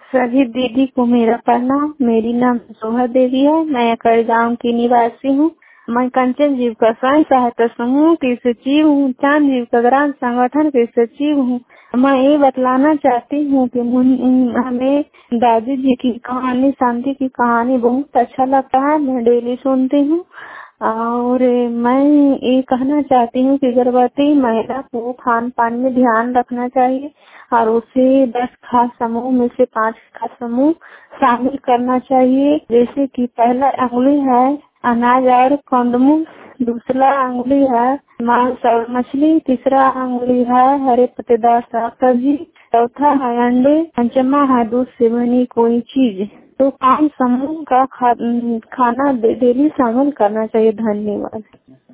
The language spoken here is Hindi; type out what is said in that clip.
सभी दीदी को मेरा प्रणाम। मेरी नाम सोहा देवी है। मैं अकड़ गाँव की निवासी हूँ। मैं कंचन जीविका स्वयं सहायता समूह की सचिव हूँ। चांद जीविका ग्राम संगठन की सचिव हूँ। मैं ये बतलाना चाहती हूँ कि हमें दादी जी की कहानी, शांति की कहानी बहुत अच्छा लगता है। मैं डेली सुनती हूँ और मैं ये कहना चाहती हूँ कि गर्भवती महिला को खान पान में ध्यान रखना चाहिए और उसे 10 खास समूह में से 5 खास समूह शामिल करना चाहिए। जैसे कि पहला अंगुली है अनाज और कंदमूल, दूसरा अंगुली है मांस और मछली, तीसरा अंगुली है हरे पत्तेदार साग सब्जी, चौथा है अंडे, पंचमा है दूध से बनी कोई चीज। तो 5 समूह का खाना डेली शामिल करना चाहिए। धन्यवाद।